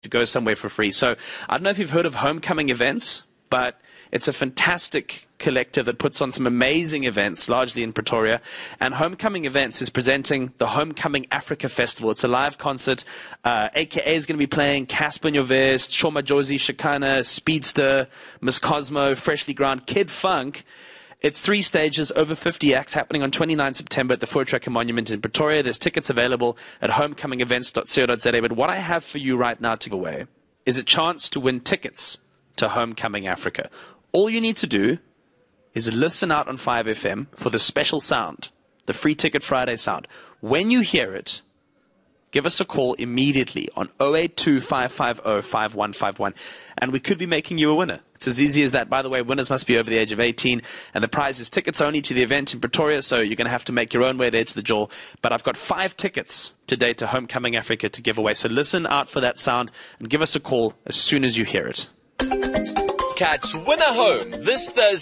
to go somewhere for free. So I don't know if you've heard of Homecoming Events, but it's a fantastic collective that puts on some amazing events, largely in Pretoria. And Homecoming Events is presenting the Homecoming Africa Festival. It's a live concert. AKA is going to be playing Casper Nyovest, Shoma Josie, Shakana, Speedster, Miss Cosmo, Freshly Ground, Kid Funk. It's 3 stages, over 50 acts, happening on 29 September at the Voortrekker Monument in Pretoria. There's tickets available at homecomingevents.co.za. But what I have for you right now to give away is a chance to win tickets to Homecoming Africa. All you need to do is listen out on 5FM for the special sound, the Free Ticket Friday sound. When you hear it, give us a call immediately on 082-550-5151, and we could be making you a winner. It's as easy as that. By the way, winners must be over the age of 18, and the prize is tickets only to the event in Pretoria, so you're going to have to make your own way there to the door. But I've got 5 tickets today to Homecoming Africa to give away, so listen out for that sound and give us a call as soon as you hear it. Catch Winner Home this Thursday.